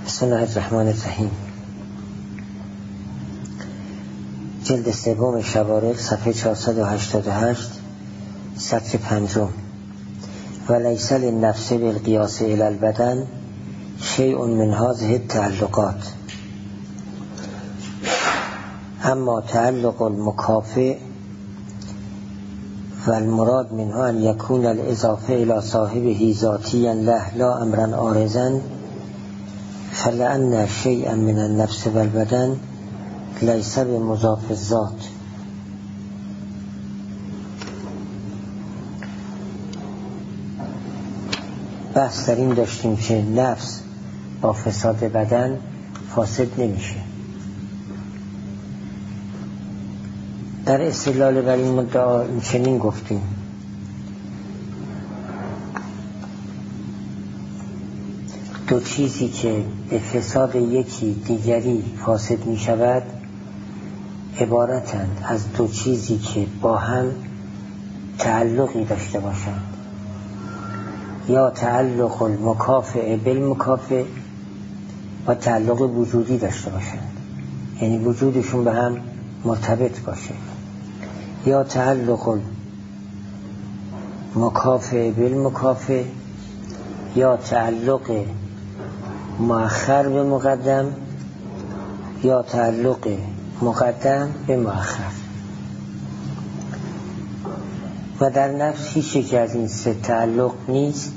بسم الله الرحمن الرحیم. جلد سوم شوارق صفحه 488 سطر 5. ولیس للنفس بالقیاس الی البدن شیء من هذه التعلقات اما تعلق المکافئ والمراد منها ان يكون الاضافه الى صاحبه ذاتيا له لا امرا عارضا فلأن شيئا من النفس والبدن ليس بمضاف الذات. بحث در این داشتیم که نفس با فساد بدن فاسد نمیشه. در استدلال بر این مدعا چنین گفتیم: دو چیزی که به فساد یکی دیگری فاسد می شود عبارتند از دو چیزی که با هم تعلقی داشته باشند، یا تعلق المکافئ بالمکافئ و تعلق وجودی داشته باشند، یعنی وجودشون به هم مرتبط باشه، یا تعلق المکافئ بالمکافئ یا تعلق مؤخر به مقدم یا تعلق مقدم به مؤخر. و در نفس هیچ یک از این سه تعلق نیست،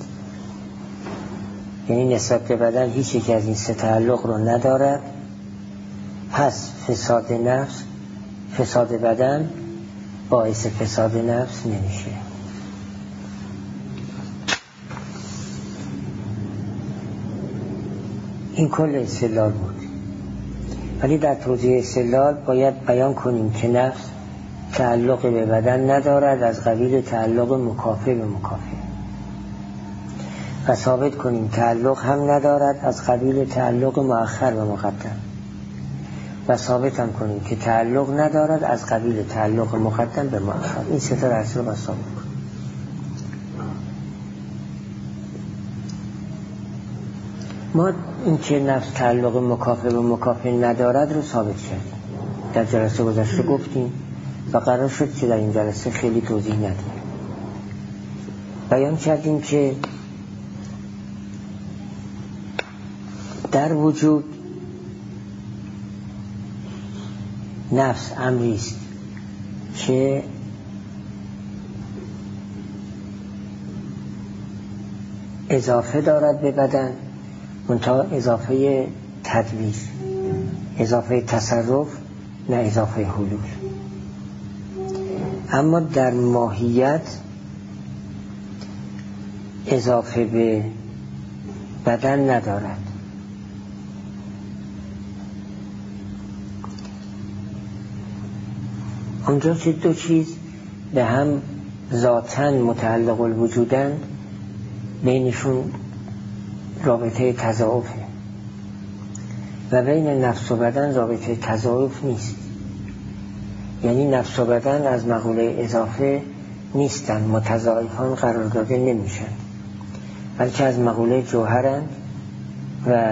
یعنی نسبت به بدن هیچ یک از این سه تعلق رو ندارد. پس فساد نفس، فساد بدن باعث فساد نفس نمیشه. این کل استدلال بود، ولی در توضیح استدلال باید بیان کنیم که نفس تعلق به بدن ندارد از قبیل تعلق مکافئ به مکافئ، و ثابت کنیم تعلق هم ندارد از قبیل تعلق مؤخر به مقدم، و ثابت هم کنیم که تعلق ندارد از قبیل تعلق مقدم به مؤخر. این سه تا اصل رو ثابت کنیم. ما این که نفس تعلق مکافئ به مکافئ ندارد رو ثابت کردیم، در جلسه گذشته گفتیم و قرار شد که در این جلسه خیلی توضیح ندیم. بیان کردیم که در وجود نفس امری است که اضافه دارد به بدن، منتها اضافه تدبیر، اضافه تصرف، نه اضافه حلول. اما در ماهیت اضافه به بدن ندارد. اونجا که دو چیز به هم ذاتاً متعلق الوجودند، بینشون رابطه تضاعفه، و بین نفس و بدن رابطه تضاعف نیست. یعنی نفس و بدن از مقوله اضافه نیستن، متضاعفان قرار داده نمیشن، بلکه از مقوله جوهرند و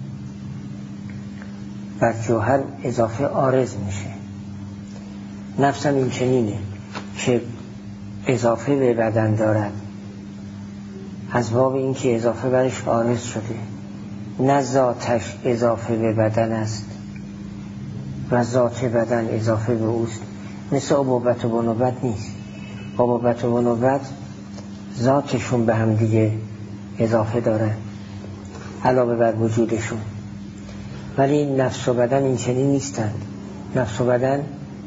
بر جوهر اضافه عارض میشه. نفس هم این چنینه که اضافه به بدن دارد از باب این که اضافه برش عارض شده، نه ذاتش اضافه به بدن است و ذات بدن اضافه به اوست. مثل ابوبت و بنوبت نیست. ابوبت و بنوبت ذاتشون به هم دیگه اضافه دارن علاوه بر وجودشون، ولی نفس و بدن این چنین نیستند. نفس و بدن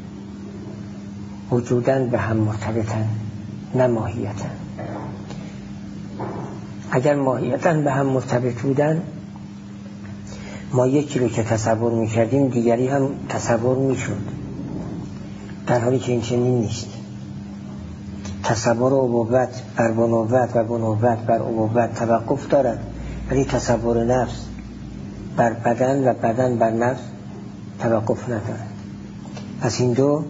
وجودن به هم مرتبطن، نه ماهیتن. اگر ماهیتاً به هم مرتبط بودن، ما یکی رو که تصور میکردیم دیگری هم تصور میشد، در حالی که این چنین نیست. تصور ابوبت بر بنوبت و بنوبت بر ابوبت توقف دارد، ولی تصور نفس بر بدن و بدن بر نفس توقف ندارد. پس این دو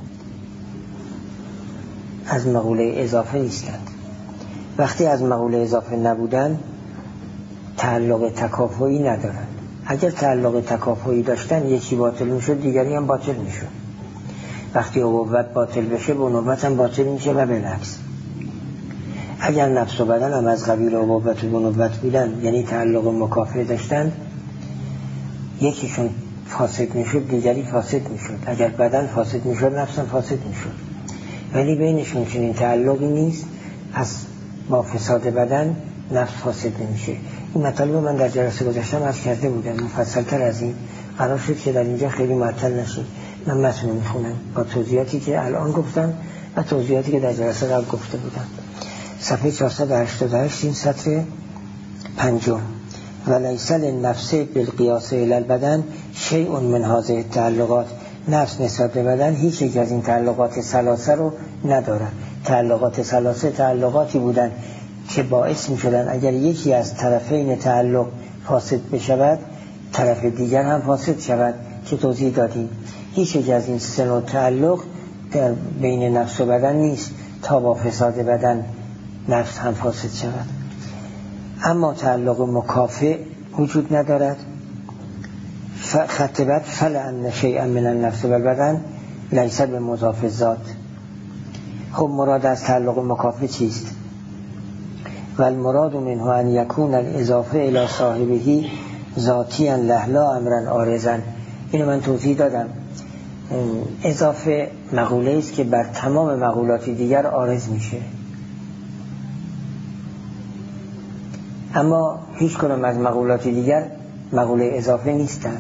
از مقوله اضافه نیستند. وقتی از مقوله اضافه نبودن تعلق تکافؤی ندارند. اگر تعلق تکافؤی داشتن یکی باطل میشد دیگری هم باطل میشد. وقتی ابوت باطل بشه بنوبت هم باطل میشه و بالعکس. اگر نفس و بدن هم از قبیل ابوت و بنوبت بودن، یعنی تعلق مکافئ داشتن، یکیشون فاسد میشد دیگری فاسد میشد. اگر بدن فاسد میشد نفس هم فاسد میشد، ولی بینشون چنین تعلقی نیست. پس با فساد بدن نفس فاسد نمیشه. این مطالب من در جلسه گذشته عرض کرده بودم، مفصل‌تر از این قرار شد که در اینجا خیلی معطل نشید. من متن میخونم با توضیحاتی که الان گفتم و توضیحاتی که در جلسه قبل گفته بودم. صفحه 488 این سطر 5. ولیس للنفس بالقیاس الی البدن شیء من هذه التعلقات. نفس نسبت به بدن هیچ یک از این تعلقات ثلاثه رو نداره. تعلقات ثلاثه تعلقاتی بودن که باعث می شدن اگر یکی از طرفین تعلق فاسد بشود طرف دیگر هم فاسد شود که توضیح دادیم. هیچ یک از این سه نوع تعلق در بین نفس و بدن نیست تا با فساد بدن نفس هم فاسد شود. اما تعلق مکافئ وجود ندارد. خط بعد فلأن شیئا من النفس والبدن لیس بمضاف الذات. خب مراد از تعلق مکافئ چیست؟ والمراد منه ان یکون الاضافه الی صاحبه ذاتیا له لا امرا عارضا. اینو من توضیح دادم. اضافه مقوله است که بر تمام مقولات دیگر عارض میشه، اما هیچ کدام از مقولات دیگر مقوله اضافه نیستند.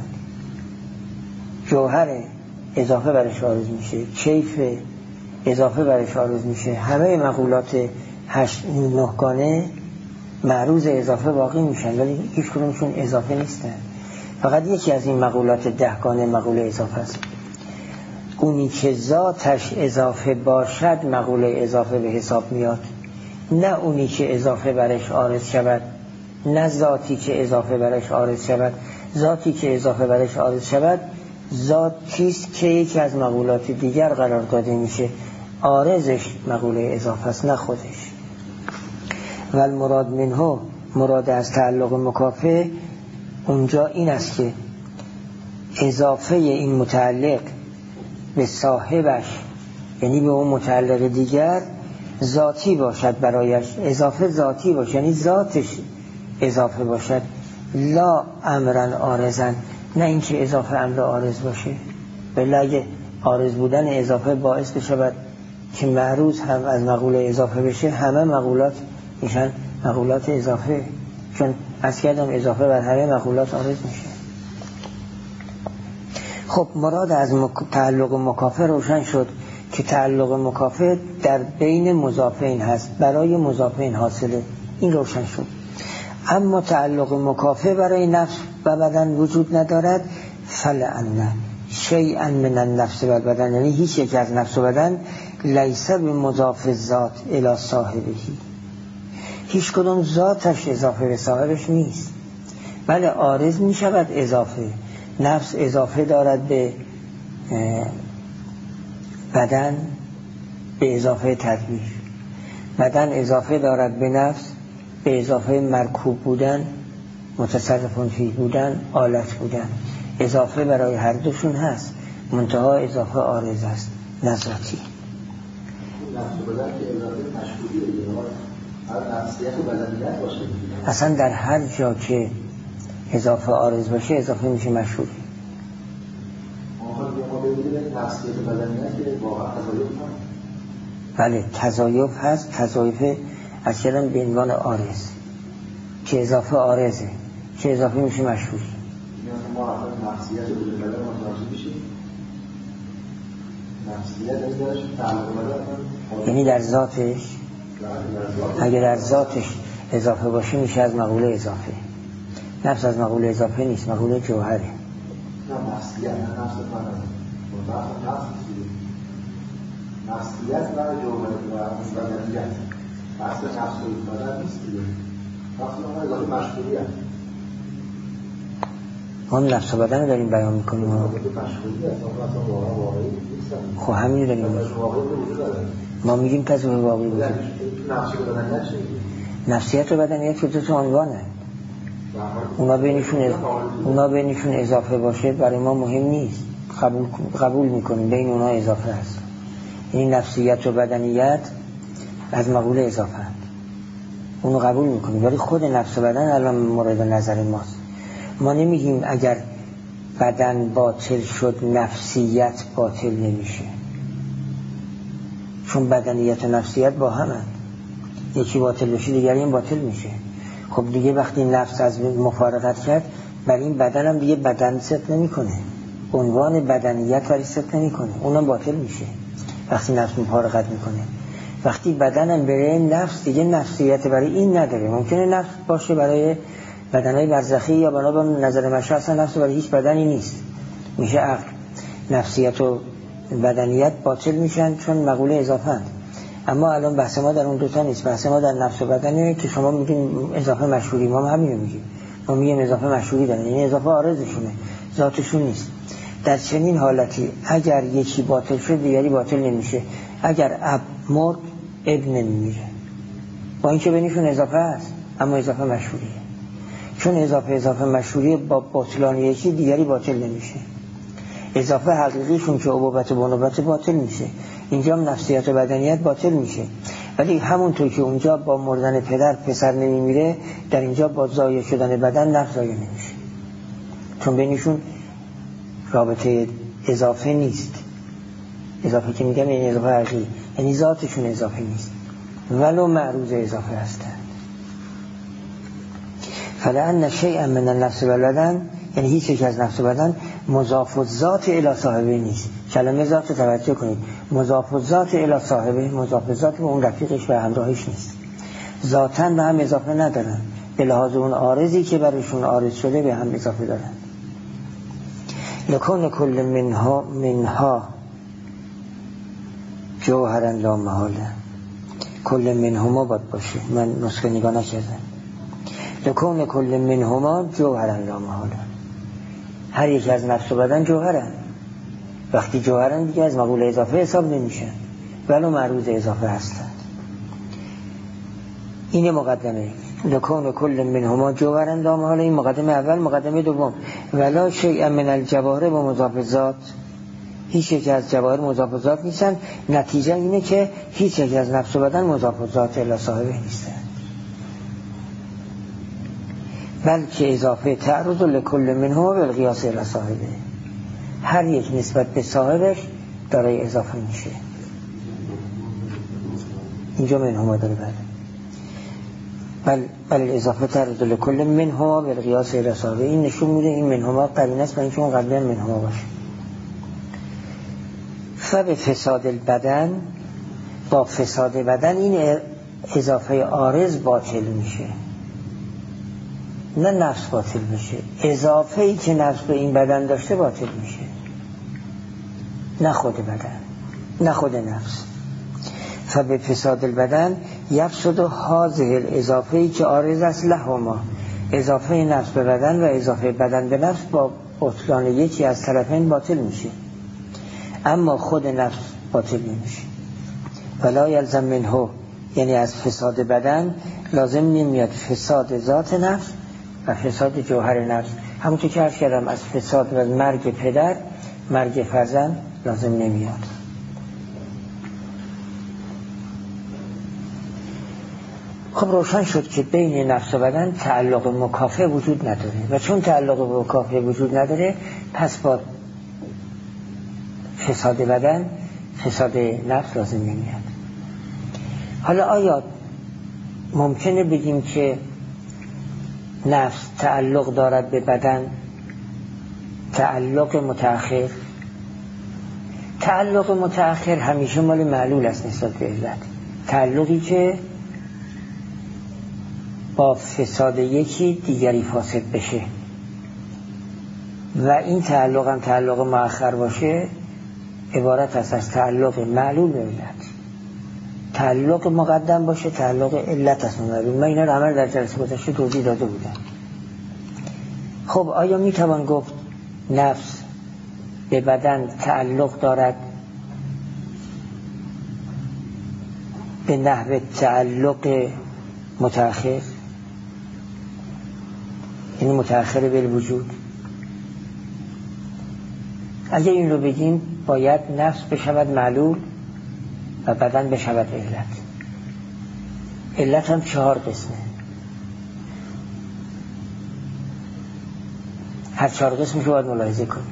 جوهر اضافه برش عارض میشه، کیف اضافه برش عارض میشه. همه مقولات 8-9 گانه معروض اضافه واقع میشن، ولی هیچ کدومشون اضافه نیستن. فقط یکی از این مقولات 10 گانه مقوله اضافه است. اونی که ذاتش اضافه باشد مقوله اضافه به حساب میاد، نه اونی که اضافه برش عارض شود، نه ذاتی که اضافه برش عارض شود. ذاتی که اضافه برش عارض شود ذات چیست که یکی از مقولات دیگر قرار داده میشه، عارضش مقوله اضافه است نه خودش. و المراد منه، مراد از تعلق مکافئ اونجا این است که اضافه این متعلق به صاحبش، یعنی به اون متعلق دیگر، ذاتی باشد برایش. اضافه ذاتی باشد یعنی ذاتش اضافه باشد، لا امرا عارضا، نه اینکه اضافه امر عارض باشه. بله اگه عارض بودن اضافه باعث بشود که معروض هم از مقوله اضافه بشه، همه مقولات میشن مقولات اضافه، چون از کردم اضافه بر همه مقولات عارض میشه. خب مراد از تعلق مکافئ روشن شد که تعلق مکافئ در بین مضافین هست، برای مضافین حاصله، این روشن شد. اما تعلق مکافئ برای نفس و بدن وجود ندارد. فلأن شیئا من النفس و البدن، یعنی هیچ یک از نفس و بدن لیس بمضاف الذات الی صاحبه، هیچ کدوم ذاتش اضافه به صاحبش نیست، بله عارض می شود اضافه. نفس اضافه دارد به بدن به اضافه تدبیر، بدن اضافه دارد به نفس به اضافه مرکوب بودن، متصرفون فیه بودن، آلت بودن. اضافه برای هر دوشون هست، منتها اضافه عارض است نه ذاتی. نفس بدن که اضافه مشهوریه، هر نفسیت و بدنیت باشه. اصلا در هر جا که اضافه عارض باشه اضافه میشه مشهور. ما ببینیم نفسیت و بدنیت که واقعا تضایف هست. بله تضایف هست. تضایف از کردن به عنوان عارض که اضافه عارضه که اضافه میشه مشهور. یعنی ما اصلا نفسیت و بدن متوجه میشیم. نفسیت این دارش تعلق بدن، یعنی در ذاتش، اگر در ذاتش اضافه باشه میشه از مقوله اضافه. نفس از مقوله اضافه نیست، مقوله جوهره. نه نفسیت نه نفس بدن، نفسیت و جوهره و بدنیت. اصلا نفس و بدن نیست دیگه. نفس و اضافه مشهوریت. ما نفس و بدن رو داریم بیان میکنیم. خب همین داریم ما میگیم تضایف واقعی بوده. نفسیت و بدنیت که دو تا عنوانه. اونا بینشون اضافه باشه برای ما مهم نیست، قبول میکنیم بین اونا اضافه هست. این نفسیت و بدنیت از مقوله اضافه هست، اونو قبول میکنیم، ولی خود نفس و بدن الان مورد نظر ماست. ما نمیگیم اگر بدن باطل شد نفسیت باطل نمیشه، چون بدنیت و نفسیت با هم هست. یکی باطل بشه دیگری هم باطل میشه. خب دیگه وقتی نفس از مفارقت کرد، برای این بدن هم دیگه بدن ست نمیکنه، عنوان بدنیت ولی ست نمیکنه، اونم باطل میشه وقتی نفس مفارقت میکنه. وقتی بدنم بره نفس دیگه نفسیت برای این نداره. ممکنه نفس باشه برای بدنهای برزخی یا بنا به نظر مشاهد اصلا نفس برای هیچ بدنی نیست، میشه عقل. نفسیت و بدنیت باطل میشن چون مقوله اضافه هست. اما الان بحث ما در اون دوتا نیست، بحث ما در نفس و بدنه که شما میگین اضافه مشهوری، ما هم همینو میگیم، ما میگیم اضافه مشهوری دارن، این اضافه عارضشونه، ذاتشون نیست. در چنین حالتی اگر یکی باطل شد دیگری باطل نمیشه. اگر اب مرد ابن نمیره، با اینکه بینشون اضافه هست اما اضافه مشهوریه. چون اضافه مشهوریه با باطلان یکی دیگری باطل نمیشه. اضافه حقیقیشون که ابوبت و بنوبت باطل میشه، اینجا هم نفسیت و بدنیت باطل میشه. ولی همونطور که اونجا با مردن پدر پسر نمیمیره، در اینجا با ضایع شدن بدن نفس ضایع نمیشه، چون بینشون رابطه اضافه نیست. اضافه که میگم این اضافه حقیقی، یعنی ذاتشون اضافه نیست ولو معروض اضافه هستند. فلأن شیئا من النفس والبدن، یعنی هیچ یک از نفس و بدن مضاف الذات الی صاحبه نیست. کلمه ذات توجه کنید، مضاف الذات الی صاحبه، مضاف الذات به اون رفیقش و همراهش نیست. ذاتاً به هم اضافه ندارن، به لحاظ اون عارضی که برایشون عارض شده به هم اضافه دارن. لکن کل منها جوهرا لا محاله، کل منهما باید باشه، من نسخه نگاه نکردم. لکن کل منهما جوهرا لا محاله، هر یک از نفس و بدن جوهرن. وقتی جوهرن دیگه از مقوله اضافه حساب نمیشن ولو معروض اضافه هستند. این مقدمه لکن کل منهما جوهرا لا محاله، این مقدمه اول. مقدمه دوم ولا شیء من الجواهر و مضاف الذات، هیچ یک از جواهر مضاف الذات نیستن. نتیجه اینه که هیچ یک از نفس و بدن مضاف الذات الی صاحبه نیستن، بلکه اضافه تعرض لکل منهما بالقیاس الی صاحبه، هر یک نسبت به صاحبش دارای اضافه میشه. اینجا منهما داره بل اضافه تعرض لکل منهما بالقیاس الی صاحبه، این نشون میده این منهما قرینه است برای اینکه اون قبلا منهما باشه. فب فساد البدن، با فساد بدن این اضافه عارض باطل میشه، نه نفس باطل میشه. اضافه ای که نفس به این بدن داشته باطل میشه، نه خود بدن، نه خود نفس. فب فساد البدن یفسد هذه الاضافه ای که عارض است لهما، اضافه نفس به بدن و اضافه بدن به نفس با بطلان یکی از طرفین باطل میشه، اما خود نفس باطل نمیشه. ولا یلزم منه، یعنی از فساد بدن لازم نمیاد فساد ذات نفس و فساد جوهر نفس. همونطور که عرض کردم از فساد و مرگ پدر مرگ فرزند لازم نمیاد. خب روشن شد که بین نفس و بدن تعلق مکافئ وجود نداره، و چون تعلق مکافئ وجود نداره پس با فساد بدن فساد نفس لازم نمیاد. حالا آیا ممکنه بگیم که نفس تعلق دارد به بدن تعلق متأخر؟ تعلق متأخر همیشه مال معلول است نسبت به علت، تعلقی که با فساد یکی دیگری فاسد بشه، و این تعلق هم تعلق مؤخر باشه عبارت است از تعلق معلول به علت. تعلق مقدم باشه تعلق علت است معلول. من اینا رو عمل در جلسه گذشته توضیح داده بودم. خب آیا میتوان گفت نفس به بدن تعلق دارد به نحو تعلق متأخر؟ یعنی متأخر بالوجود. اگه این رو بگیم باید نفس بشود معلول و بدن بشود علت. علت هم 4 قسمه، هر 4 قسمش رو باید ملاحظه کنیم.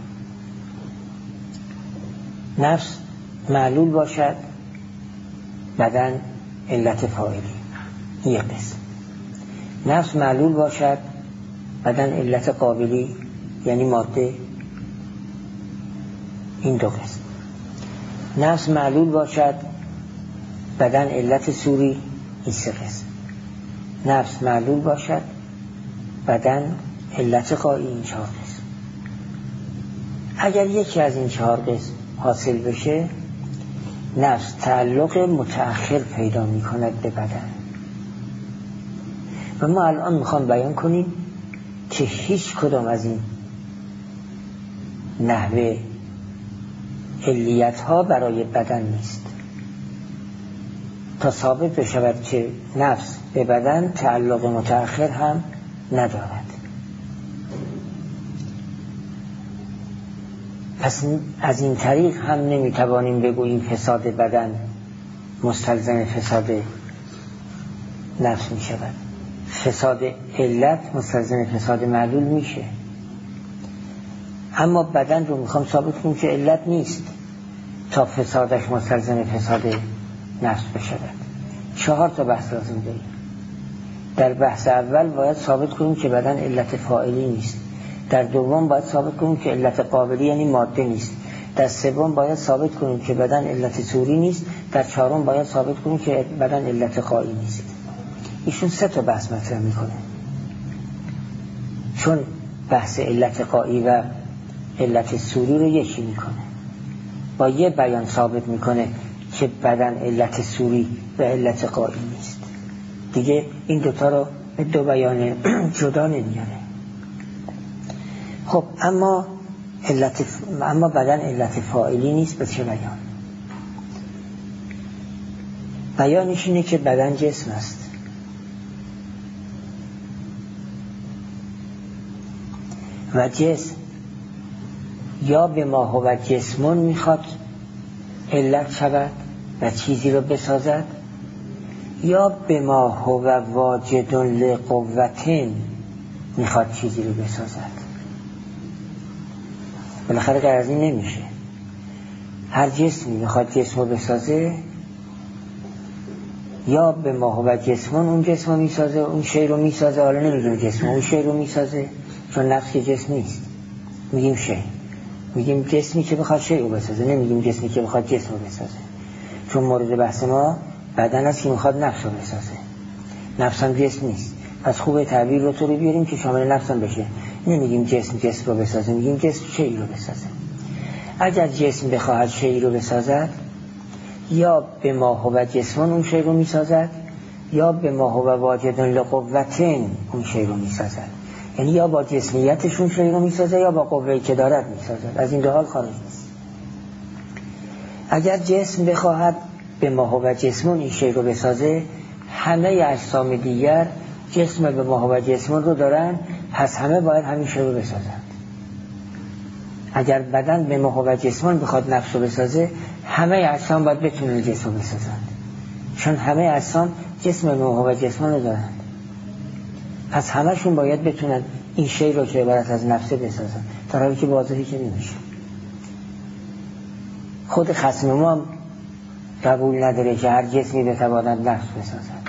نفس معلول باشد، بدن علت فاعلی، یک قسم. نفس معلول باشد، بدن علت قابلی یعنی ماده، این 2 قسم. نفس معلول باشد، بدن علت صوری، این 3 قسم. نفس معلول باشد، بدن علت غایی، این 4 قسم. اگر یکی از این 4 قسم حاصل بشه، نفس تعلق متأخر پیدا می کند به بدن. و ما الان میخوام بیان کنیم که هیچ کدام از این نحوه علیت ها برای بدن نیست، تا ثابت بشود که نفس به بدن تعلق متأخر هم ندارد. پس از این طریق هم نمیتوانیم بگوییم فساد بدن مستلزم فساد نفس می شود. فساد علت مستلزم فساد معلول میشه، اما بدن رو میخوام ثابت کنم که علت نیست تا فسادش مستلزم فساد نفس بشود. 4 تا بحث لازم داریم. در بحث اول باید ثابت کنیم که بدن علت فاعلی نیست، در دوم باید ثابت کنیم که علت قابلی یعنی ماده نیست، در سوم باید ثابت کنیم که بدن علت صوری نیست، در چهارم باید ثابت کنیم که بدن علت غایی نیست. ایشون 3 تا بحث مطرح میکنه، چون بحث علت غایی و علت صوری رو یکی میکنه، با یه بیان ثابت میکنه که بدن علت صوری و علت غایی نیست. دیگه این 2 تا رو به 2 بیان جدا نمیاره. خب اما بدن علت فاعلی نیست. به چه بیان؟ بیانش اینه که بدن جسم است و جسم یا به ما هو جسمون میخواد علت شود و چیزی رو بسازد، یا به ما هو واجد لقوتین میخواد چیزی رو بسازد. بالاخره غیر از این نمیشه. هر جسمی میخواد جسم رو بسازه، یا به ما هو جسمون اون جسم رو میسازه، اون شی رو میسازه. حالا نمیگیم جسم، اون شی رو میسازه، چون نفس که جسم نیست، میگیم شی. میگیم جسمی که بخواد شی رو بسازه، نمیگیم جسمی که بخواد جسم رو بسازه، چون مورد بحث ما بدن است که میخواد نفس رو بسازه. نفس هم جسم نیست، پس خوبه تعبیر رو طوری بیاریم که شامل نفس هم بشه. نمیگیم جسم رو بسازه، میگیم جسم شی رو بسازه. اگر جسم بخواهد شی رو بسازد، یا به ما هو جسمون اون شی رو میسازد، یا به ما هو واجد لقوتین اون شی رو میسازد. یعنی یا با جسمیتشون شی رو میسازه، یا با قوه‌ای که دارد میسازد. از این 2 حال خارج نیست. اگر جسم بخواهد به ما هو جسمون این شی رو بسازه، همه اجسام دیگر جسم به ما هو جسمون رو دارن، پس همه باید همین شی رو بسازند. اگر بدن به ما هو جسمون بخواد نفس رو بسازه، همه اجسام باید بتونن جسم رو بسازند، چون همه اجسام جسم به ما هو جسمون رو دارند. پس همشون باید بتونن این شی رو که عبارت از نفس بسازن، در حالی که واضحی که نمیشه. خود خصم ما هم قبول نداره که هر جسمی بتواند نفس بسازد،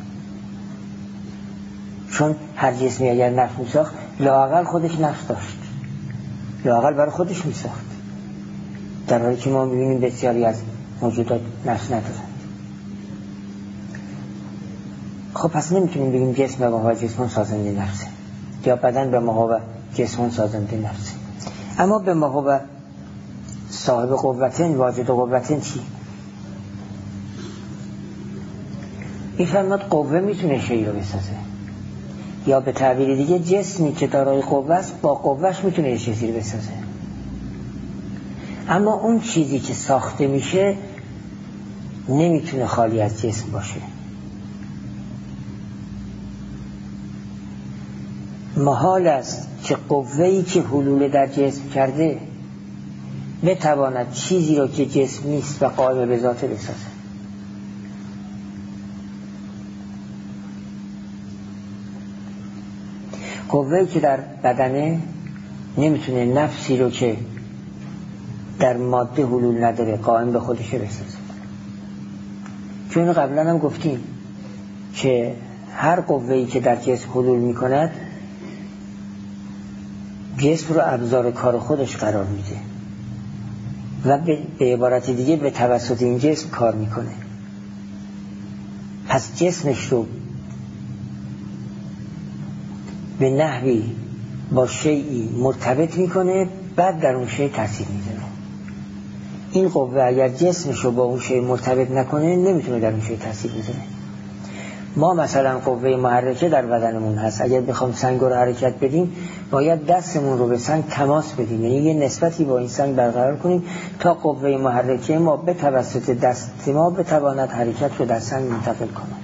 چون هر جسمی اگر نفس میساخت لااقل خودش نفس داشت، لااقل برای خودش میساخت، در حالی که ما میبینیم بسیاری از موجودات نفس ندارند. خب پس نمیتونیم بگیم جسم به ما هو جسمون سازنده نفسه، یا بدن به ما هو جسمون سازنده نفسه. اما به ما هو صاحب قوتین واجد قوتین چی؟ این فرماد قوه میتونه شی رو بسازه، یا به تعبیر دیگه جسمی که دارای قوه است با قوهش میتونه یه چیزی رو بسازه. اما اون چیزی که ساخته میشه نمیتونه خالی از جسم باشه. محال است که قوه‌ای که حلول در جسم کرده بتواند چیزی را که جسم نیست و قائم به ذات بسازد. قوه‌ای که در بدنه نمیتونه نفسی رو که در ماده حلول نداره قائم به خودش بسازه. چون قبلا هم گفتیم که هر قوه‌ای که در جسم حلول میکند جسم رو ابزار کار خودش قرار میده و به عبارت دیگه به توسط این جسم کار میکنه. پس جسمش رو به نحوی با شیئی مرتبط میکنه، بعد در اون شیء تاثیر میذاره. این قوه اگر جسمش رو با اون شیء مرتبط نکنه نمیتونه در اون شیء تاثیر بذاره. ما مثلا قوه محرکه در بدنمون هست، اگر بخوام سنگ رو حرکت بدیم باید دستمون رو به سنگ تماس بدیم، یعنی یه نسبتی با این سنگ برقرار کنیم تا قوه محرکه ما به توسط دست ما بتواند حرکت رو در سنگ منتقل کنه.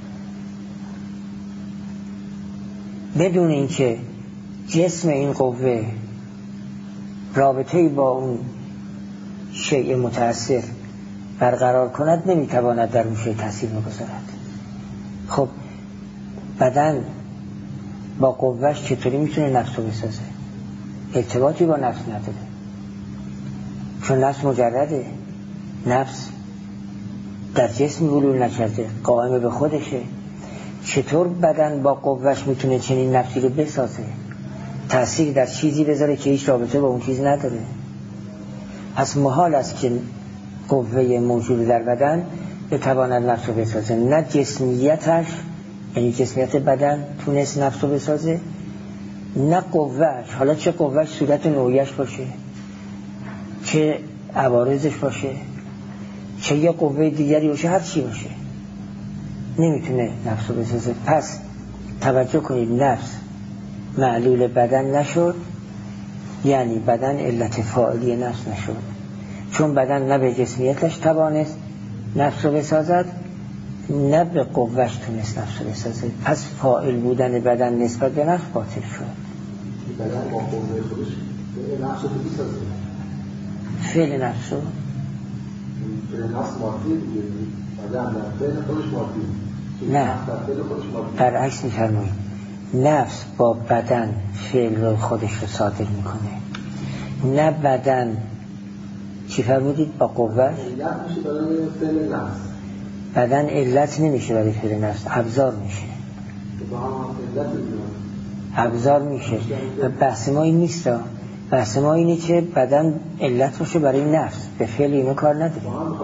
بدون اینکه جسم این قوه رابطه‌ای با اون شیء متأثر برقرار کند نمیتواند در اون شیء تاثیر بگذارد. خب بدن با قوهش چطوری میتونه نفس رو بسازه؟ ارتباطی با نفس نداره، چون نفس مجرده، نفس در جسم حلول نکرده، قائم به خودشه. چطور بدن با قوهش میتونه چنین نفسی رو بسازه، تأثیر در چیزی بذاره که هیچ رابطه با اون چیز نداره؟ پس محال است که قوه موجود در بدن بتواند نفس رو بسازه. نه جسمیتش، یعنی جسمیت بدن تونست نفس رو بسازه، نه قوهش، حالا چه قوهش صورت نوعیش باشه، چه عوارضش باشه، چه یه قوه دیگری باشه، هر چی باشه نمیتونه نفس رو بسازه. پس توجه کنید، نفس معلول بدن نشد، یعنی بدن علت فاعلی نفس نشد، چون بدن نه به جسمیتش توانست نفس رو بسازد نه به قوهش تونست نفس رو بسازه. پس فاعل بودن بدن نسبت به نفس باطل شد. بدن با قوه خودش نفس رو بسازه، فعل نفس رو نفس مادیه دیگه، بدن در فعل خودش مادیه، نه برعکس می‌فرمایید. نفس با بدن فعل رو خودش رو صادر میکنه، نه بدن چی فرمودید با قوه؟ علت میشه برای فعل نفس. بدن علت نمیشه برای فعل نفس، ابزار میشه، ابزار میشه. و بحث ما این نیست، بحث ما اینه که بدن علت باشه برای نفس، به فعل اینو کار نداره.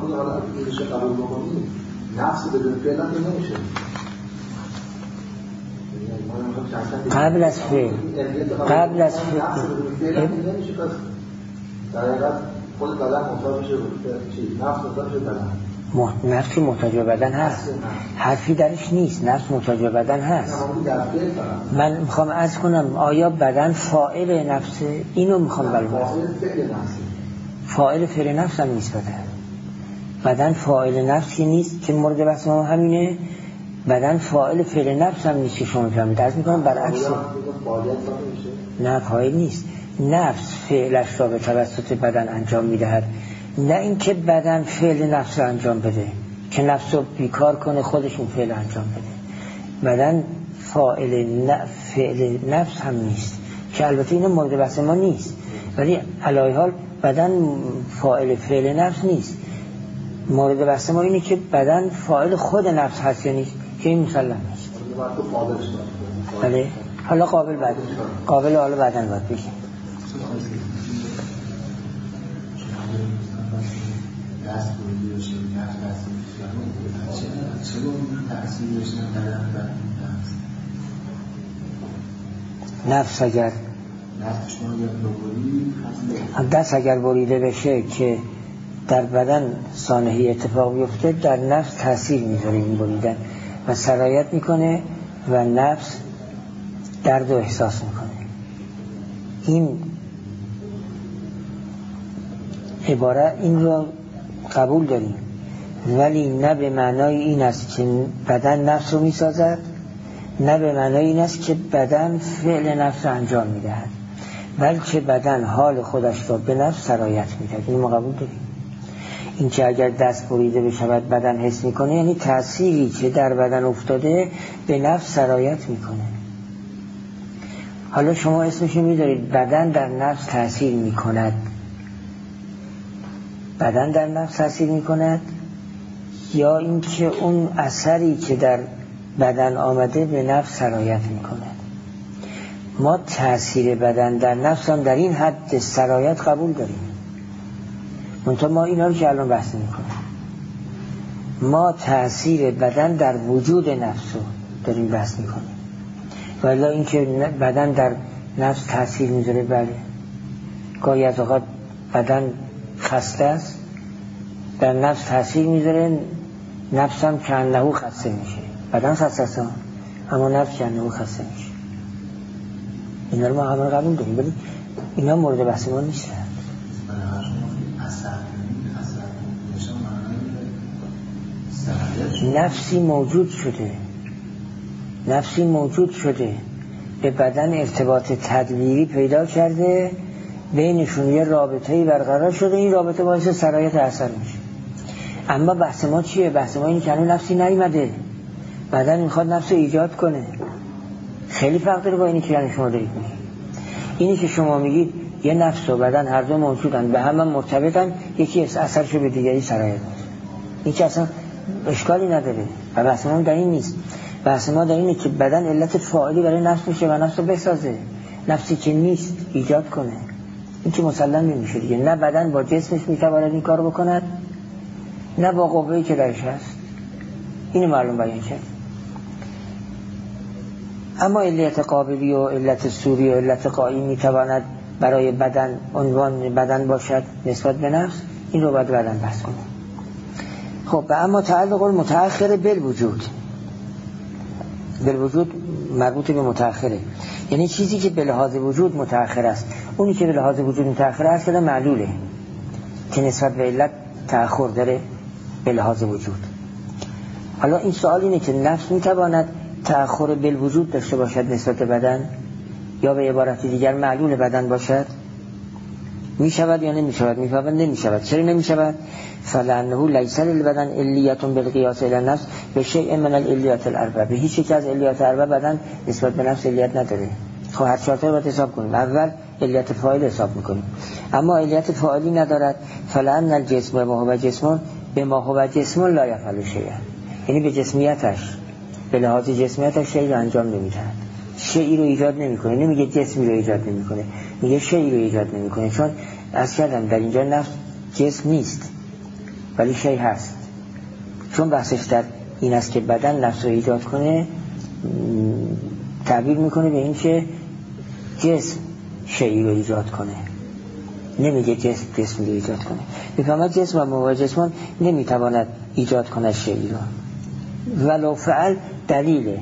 نفس بدون فعل نمیشه. قبل از فعل در حقیقت خود بدن محتاج میشه نفس محتاج میشه بدن. نفسی محتاج به بدن هست، حرفی درش نیست، نفس محتاج به بدن هست. من میخوام عرض کنم آیا بدن فاعل نفسه؟ اینو میخوام بلوم. فاعل فعل نفس هم نیست بدن فاعل نفسی نیست که مورد بحث ما همینه. بدن فاعل فعل نفس هم نیست که شما فهمید. عرض میکنم برعکس، نه فاعل نیست. نفس فعلش را به توسط بدن انجام میدهد، نه اینکه بدن فعل نفس را انجام بده که نفس رو بیکار کنه خودش اون فعل انجام بده. بدن فعل نفس هم نیست که البته این مورد بحث ما نیست، ولی علی حال بدن فاعل فعل نفس نیست. مورد بحث ما اینه که بدن فاعل خود نفس هست یا نیست، که این مسلم نیست. بله حالا قابل حالا بدن باید بگیم. نفس اگر دست اگر بریده بشه که در بدن سانحه‌ای اتفاق بیفته، در نفس تاثیر میذاره این بریدن و سرایت میکنه و نفس درد و احساس میکنه. این عبارت این رو قبول داریم، ولی نه به معنای این است که بدن نفس رو میسازد، نه به معنای این است که بدن فعل نفس انجام میدهد، بلکه بدن حال خودش را به نفس سرایت میدهد. این ما قبول داریم. این که اگر دست بریده بشود بدن حس میکنه، یعنی تأثیری که در بدن افتاده به نفس سرایت میکنه. حالا شما اسمشو میذارید بدن در نفس تأثیر میکند. بدن در نفس تأثیر میکند، یا اینکه اون اثری که در بدن آمده به نفس سرایت میکند. ما تأثیر بدن در نفس هم در این حد سرایت قبول داریم، منتها ما اینا رو که الان بحث میکنیم. ما تأثیر بدن در وجود نفس رو داریم بحث میکنیم. ولی اینکه بدن در نفس تأثیر میذاره، بله، گاهی از اوقات بدن خسته است، در نفس تأثیر میذاره، نفس هم کانه خسته میشه. بدن خسته است اما نفس کانه خسته میشه. اینا رو ما همه قبول داریم، ولی اینا مورد بحث ما نیستن. نفسی موجود شده به بدن ارتباط تدبیری پیدا کرده، بینشون یه رابطه‌ای برقرار شده، این رابطه باعث سرایت اثر میشه. اما بحث ما چیه؟ بحث ما اینه که هنوز نفسی نیامده، بدن میخواد نفس رو ایجاد کنه. خیلی فرق داره با اینی که شما دارید میگید. اینی که شما میگید یه نفس و بدن هر دو موجودن، به هم مرتبطن، یکی اثرشو به دیگری سرایت میده، این که اصلا اشکالی نداره. و بحث ما در این نیست. بحث ما در اینه که بدن علت فاعلی برای نفس میشه و نفس رو بسازه، نفسی که نیست ایجاد کنه. این که مسلم نمیشه دیگه. نه بدن با جسمش میتواند این کارو بکند، نه با قوه‌ای که درش هست. اینو معلوم بیان کرد. اما علت قابلی و علت صوری و علت قایی میتواند برای بدن عنوان بدن باشد نسبت به نفس. این رو باید بدن بحث کنیم. خب و اما تعلق المتأخر بالوجود مربوط به متأخره، یعنی چیزی که به لحاظ وجود متأخر است. اونی که به لحاظ وجود متأخر است اصلا معلوله که نسبت به علت تأخر داره به لحاظ وجود. حالا این سوال اینه که نفس میتواند تأخر بالوجود داشته باشد نسبت به بدن، یا به عبارت دیگر معلول بدن باشد؟ میشود یا نمیشود؟ میشود نمیشود. چرا نمیشود؟ فلانه لیس للبدن علیت بالقیاس الی النفس بشیء من العلیات الاربع. به هیچ یک از علیات اربع بدن نسبت به نفس علیت نداره. خب هر چهار تا رو باید حساب کنیم. اول علیت فاعل حساب میکنیم، اما علیت فاعلی ندارد. فلان الجسم و ما هو جسم به ما هو جسم لا یفعل شیئا، یعنی به جسمیتش، به لحاظ جسمیتش شیء رو انجام نمیدهد، شیئی رو ایجاد نمیکنه. نمیگه جسمی رو ایجاد نمیکنه، میگه شیئی رو ایجاد نمیکنه. چون از کردم در اینجا نفس جسم نیست ولی شیء هست. چون بحثش در این است که بدن نفس رو ایجاد کنه، تعبیر میکنه به این که جسم شیئی رو ایجاد کنه، نمیگه جسم رو ایجاد کنه. بفهمد جسم و مواد جسمان نمیتواند ایجاد کنه شیئی رو. ولو فعل دلیله.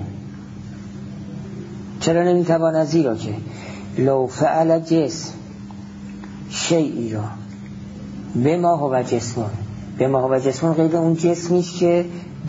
چرا نمیتواند؟ زیرا که لو فعل جسم شیئی را به ما هو جسمان، به ما هو جسمان غیر اون جسمیست که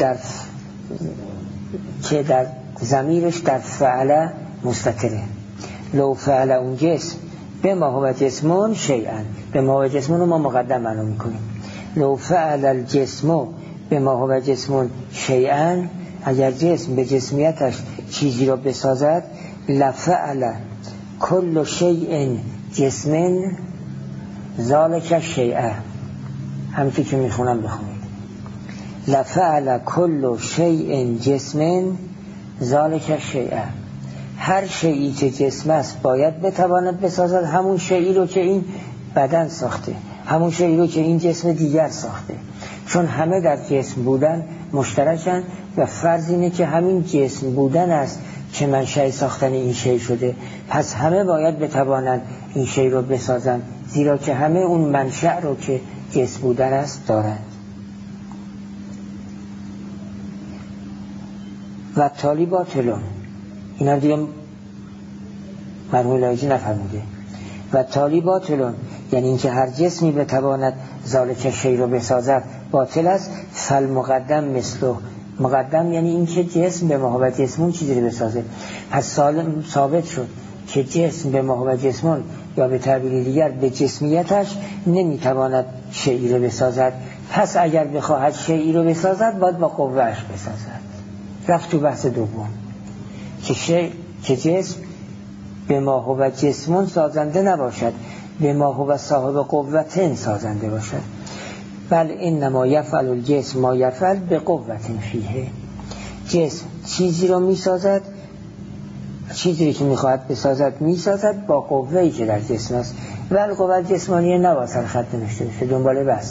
در ضمیرش در فعل مستتره. لو فعل اون جسم به ما هو جسمان شیئا، به ما هو جسمان رو ما مقدم معنا میکنیم. لو فعل الجسم به ما هو جسمان شیئا، اگر جسم به جسمیتش چیزی را بسازد، لفعل کل شیء جسم ذالک شیئا. همچی که میخونم بخونید. لفعل کل شیء جسم ذالک شیئا. هر شیئی که جسم است باید بتواند بسازد همون شیئی رو که این بدن ساخته، همون شیئی رو که این جسم دیگر ساخته. چون همه در جسم بودن مشترکن و فرض اینه که همین جسم بودن است که منشأ ساختن این شیء شده. پس همه باید بتوانند این شیء رو بسازند، زیرا که همه اون منشأ رو که جسم بودن است دارند. و تالی باطلون، اینا دیگه مرحوم لایجی نفرموده. و تالی باطلون یعنی اینکه هر جسمی بتواند ذالک شیء رو بسازد باطل است. فالمقدم مثل مقدم یعنی این که جسم به ما و جسمون چیزی رو بسازه. پس ثابت شد که جسم به ما و جسمون یا به تعبیر دیگر به جسمیتش نمیتواند شیئی رو بسازد. پس اگر بخواهد شیئی رو بسازد باید با قوهش بسازد. رفت تو بحث دوم که جسم به ما و جسمون سازنده نباشد، به ما و صاحب قوتن سازنده باشد. بل انما یفعل الجسم ما یفعل به قوت فیه. جسم چیزی رو میسازد، چیزی که میخواهد بسازد میسازد با قوهی که در جسم است. ولی قوه جسمانی نواسر خط نوشته بشه، دنباله بحثه.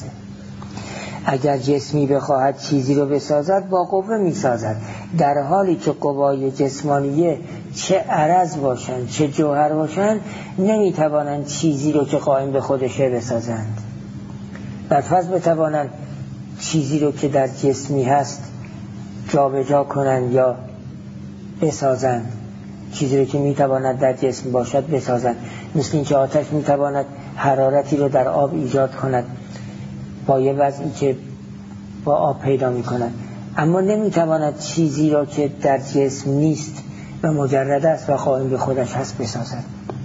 اگر جسمی بخواهد چیزی رو بسازد با قوه میسازد، در حالی که قوای جسمانیه چه عرض باشن چه جوهر باشن نمیتوانند چیزی رو که قائم به خودشه بسازند. در فرض بتوانند چیزی رو که در جسمی هست جابجا کنند یا بسازند، چیزی رو که میتواند در جسم باشد بسازند. مثل اینکه آتش میتواند حرارتی رو در آب ایجاد کند با یه وضعی که با آب پیدا میکند، اما نمیتواند چیزی رو که در جسم نیست و مجرد است و قائم به خودش هست بسازد.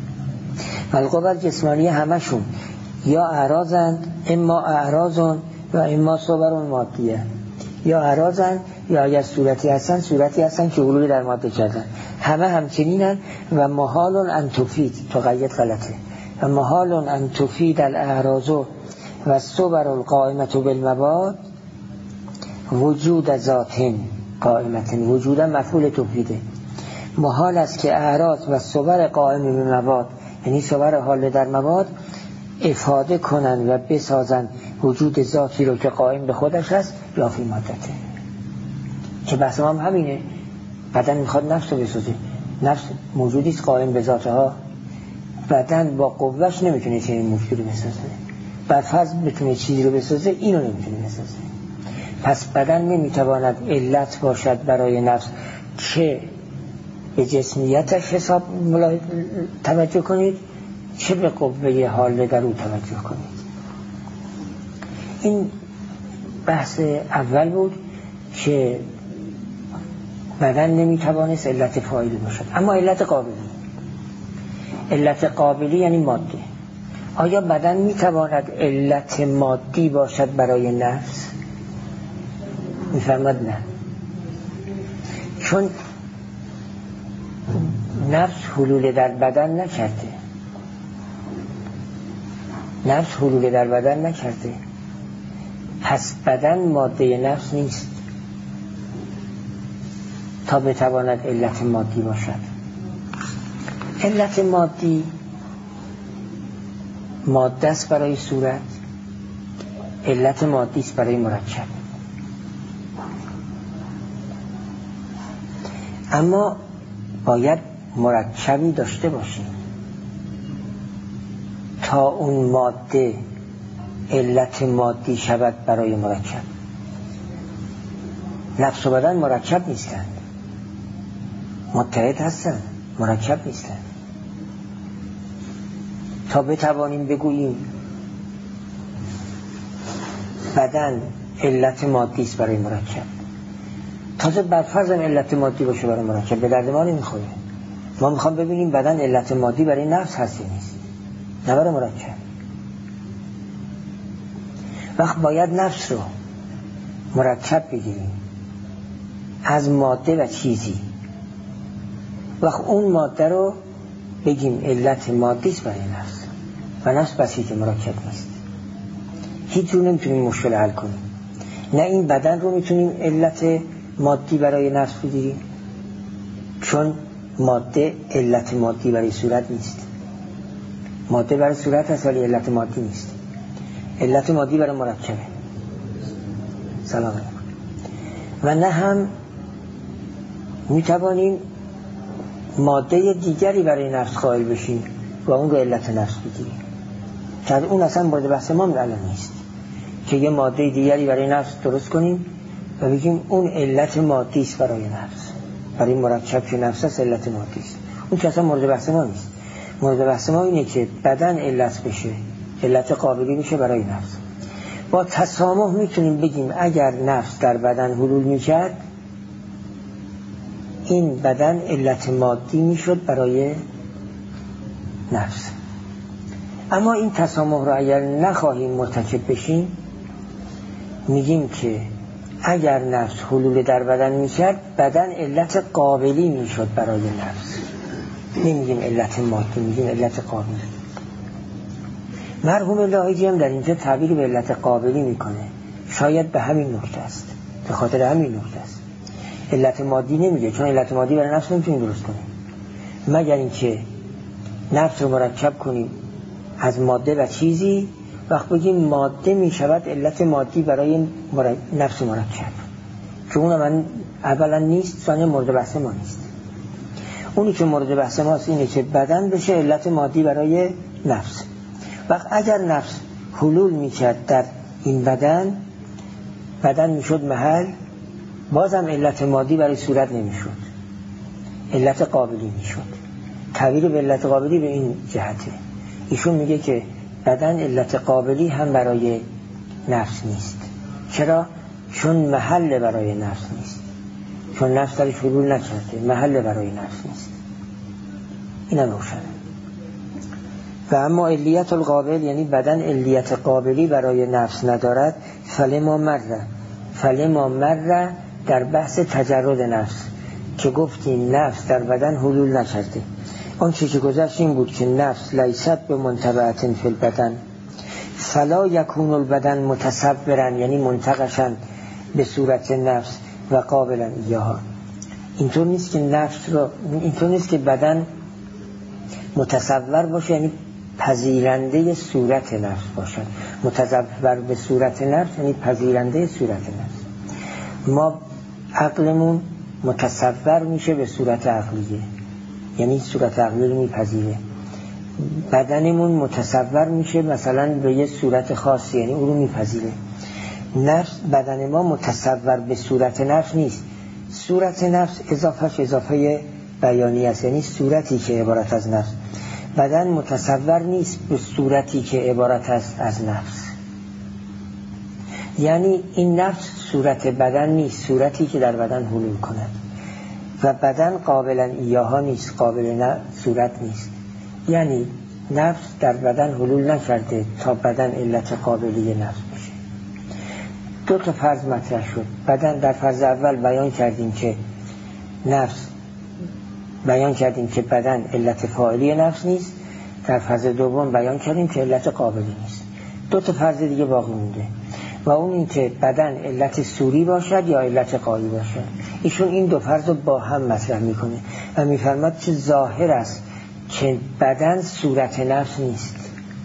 القوى جسمانی همشون یا اعراضند، اما اعراضون و اما صور مادیه. یا اعراضند یا اگر صورتی هستن که حلول در ماده کردن. همه همچنینن و محال ان تفید، تو قید غلطه، و محال ان تفید الاعراض و صور القائمت بالمباد وجود ذاتن قائمتن. وجودا مفعول تفیده. محال است که اعراض و صور قائم بالمباد یعنی صور حال در مباد افاده کنن و بسازن وجود ذاتی رو که قائم به خودش هست یا فی مادته. که بحث ما هم همینه. بدن میخواد نفس رو بسازه، نفس موجودیست قائم به ذاتها. بدن با قوهش نمیتونه چنین موجودی رو بسازه. برفرض بتونه چیزی رو بسازه، اینو نمیتونه بسازه. پس بدن نمیتواند علت باشد برای نفس که به جسمیتش حساب توجه کنید، چه به قوه حال در او توجه کنید. این بحث اول بود که بدن نمیتوانست علت فاعلی باشد. اما علت قابلی یعنی ماده. آیا بدن میتواند علت مادی باشد برای نفس؟ میفهمد؟ نه. چون نفس حلول در بدن نکرده. پس بدن ماده نفس نیست تا بتواند علت مادی باشد. علت مادی ماده است برای صورت، علت مادی است برای مرکب. اما باید مرکبی داشته باشیم تا اون ماده علت مادی شود برای مرکب. نفس و بدن مرکب نیستند، متحد هستند، مرکب نیستند. تا بتوانیم بگوییم بدن علت مادی است برای مرکب، تازه برفرض علت مادی باشه برای مرکب، به درد ما نمیخوره. ما میخوام ببینیم بدن علت مادی برای نفس هست یا نیست، نه برای مرکب. وقت باید نفس رو مرکب بگیریم از ماده و چیزی، وقت اون ماده رو بگیم علت مادی است برای نفس و نفس بسیط مرکب نیست. هیچ جور نمیتونیم مشکل حل کنیم. نه این بدن رو میتونیم علت مادی برای نفس بگیریم، چون ماده علت مادی برای صورت نیست. ماده برای صورت هست ولی علت مادی نیست. علت مادی برای مرکبه. سلام علیکم. و نه هم میتوانیم ماده دیگری برای نفس قائل بشیم و اون رو علت نفس بگیریم، که اون اصلا مورد بحث ما الان نیست که یه ماده دیگری برای نفس درست کنیم و بگیم اون علت مادی است برای نفس. برای مرکب که نفس است علت مادی است. اون که اصلا مورد بحث ما نیست. مورد بحث ما اینه که بدن علت بشه، علت قابلی بشه برای نفس. با تسامح میتونیم بگیم اگر نفس در بدن حلول میکرد این بدن علت مادی میشد برای نفس. اما این تسامح را اگر نخواهیم مرتکب بشیم، میگیم که اگر نفس حلول در بدن میکرد، بدن علت قابلی میشد برای نفس. نمیگیم علت مادی، میگیم علت قابلی. مرحوم لاهیجی هم در اینجا تعبیر به علت قابلی میکنه، شاید به همین نکته است، به خاطر همین نکته است. علت مادی نمیگه، چون علت مادی برای نفس نمیتونیم درست کنیم مگر اینکه نفس رو مرکب کنیم از ماده و چیزی. وقت بگیم ماده میشود علت مادی برای نفس مرکب، چون اون من اولا نیست، ثانیا مورد بحث ما نیست. اونی که مورد بحث ماست اینه که بدن بشه علت مادی برای نفس. وقت اگر نفس حلول میکرد در این بدن میشد محل، بازم علت مادی برای صورت نمیشد، علت قابلی میشد. تعبیر به علت قابلی به این جهته. ایشون میگه که بدن علت قابلی هم برای نفس نیست. چرا؟ چون محل برای نفس نیست، چون نفس درش حلول نکرده، محل برای نفس نیست. اینم روشنه. و اما علیت القابل، یعنی بدن علیت قابلی برای نفس ندارد. فلما مر در بحث تجرد نفس که گفتیم نفس در بدن حلول نکرده. اون چیزی که گذشت این بود که نفس لیست به منتبعت فی البدن فلا یکون البدن متصورا، یعنی منتقشا به صورت نفس و قابلا ایاها. اینطور نیست که بدن متصور باشه، یعنی پذیرنده صورت نفس باشد. متصور به صورت نفس یعنی پذیرنده صورت نفس. ما عقلمون متصور میشه به صورت عقلیه، یعنی صورت عقلی رو میپذیره. بدنمون متصور میشه مثلا به یه صورت خاصی، یعنی اون رو میپذیره. نفس، بدن ما متصور به صورت نفس نیست. صورت نفس اضافه بیانی است، یعنی صورتی که عبارت از نفس. بدن متصور نیست به صورتی که عبارت است از نفس. یعنی این نفس صورت بدن نیست، صورتی که در بدن حلول کند. و بدن قابلا ایاها نیست، قابل صورت نیست. یعنی نفس در بدن حلول نکرده تا بدن علت قابلی نفس بشه. دو تا فرض مطرح شد. در فرض اول بیان کردیم که بدن علت فاعلی نفس نیست. در فرض دوم بیان کردیم که علت قابلی نیست. دو تا فرض دیگه باقی مونده و اون این که بدن علت صوری باشد یا علت قایی باشد. ایشون این دو فرض رو با هم مطرح میکنه و میفرماد که ظاهر است که بدن صورت نفس نیست،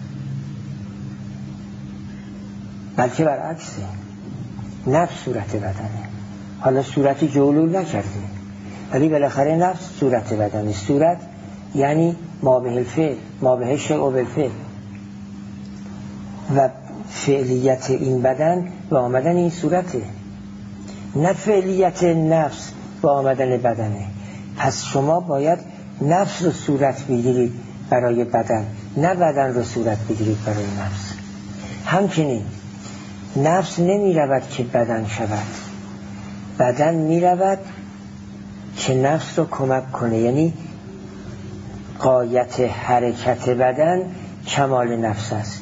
بلکه برعکسه، نفس صورت بدنه. حالا صورتی که حلول نکرده، ولی بالاخره نفس صورت بدنه. صورت یعنی ما به الفعل، ما به شیء بالفعل. و فعلیت این بدن و آمدن این صورته، نه فعلیت نفس و آمدن بدنه. پس شما باید نفس رو صورت بگیرید برای بدن، نه بدن رو صورت بگیرید برای نفس. همچنین نفس نمی رود که بدن شود، بدن می رود که نفس رو کمک کنه. یعنی غایت حرکت بدن کمال نفس است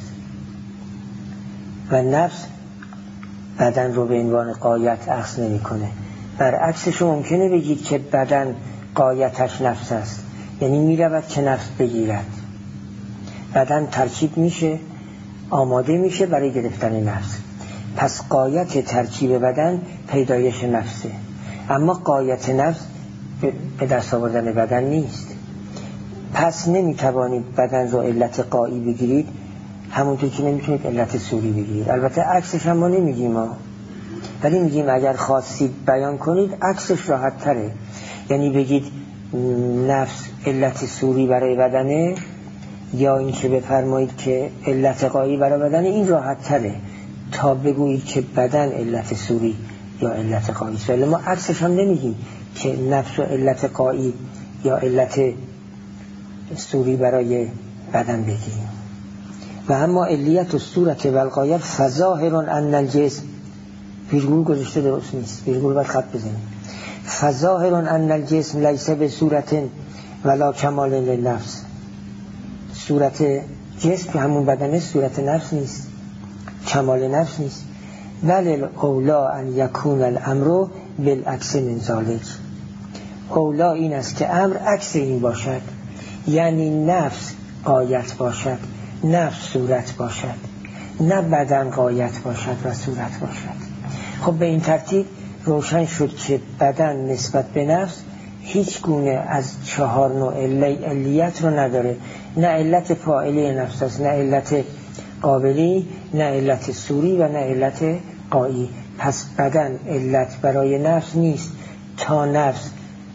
و نفس بدن رو به عنوان غایت اخذ نمی کنه. برعکسش ممکنه بگید که بدن غایتش نفس است، یعنی می رود که نفس بگیرد. بدن ترکیب میشه، آماده میشه برای گرفتن نفس. پس غایت ترکیب بدن پیدایش نفسه، اما غایت نفس به دست آوردن بدن نیست. پس نمیتوانید بدن رو علت قایی بگیرید، همونطور که نمیتونید علت صوری بگیرید. البته عکسش هم ما نمیگیم، ولی میگیم اگر خواستید بیان کنید عکسش راحت تره. یعنی بگید نفس علت صوری برای بدنه، یا این که بفرمایید که علت قایی برای بدنه، این راحت تره تا بگویید که بدن علت صوری یا علت قایی. ولی ما عکسش هم نمیگیم که نفس و علت قایی یا علت صوری برای بدن بگیریم. و اما علیت و صورت و الغایت فظاهر ان الجسم، ویرگول گذاشته درست نیست، ویرگول باید خط بزنیم. فظاهر ان الجسم لیس به صورت ولا کمال للنفس. صورت جسم که همون بدنه صورت نفس نیست، کمال نفس نیست. ولی اولا ان یکون الامر بالعکس من ذلک. اولا این است که امر عکس این باشد، یعنی نفس غایت باشد، نفس صورت باشد، نه بدن غایت باشد و صورت باشد. خب به این ترتیب روشن شد که بدن نسبت به نفس هیچ گونه از 4 نوع علیت رو نداره. نه علت فاعلی نفس است، نه علت قابلی، نه علت صوری و نه علت غایی. پس بدن علت برای نفس نیست تا نفس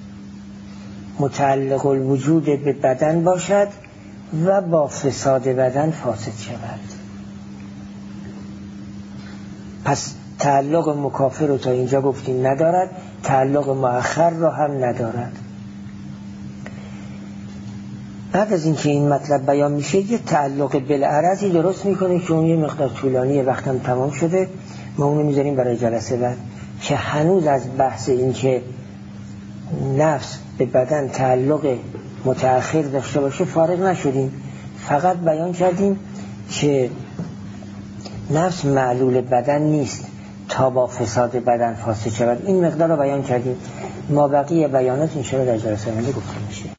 متعلق الوجود به بدن باشد و با فساد بدن فاسد شود. پس تعلق مکافر رو تا اینجا گفتیم ندارد، تعلق مؤخر رو هم ندارد. بعد از اینکه این مطلب بیان میشه یه تعلق بالعرضی درست میکنه که اون یه مقدار طولانیه، وقتم تمام شده، ما اونو میذاریم برای جلسه بعد، که هنوز از بحث این که نفس به بدن تعلق متأخر داشته باشه فارغ نشدیم. فقط بیان کردیم که نفس معلول بدن نیست تا با فساد بدن فاسد شود. این مقدار رو بیان کردیم. ما بقیه بیانات انشاءالله در جلسه آینده گفته میشه.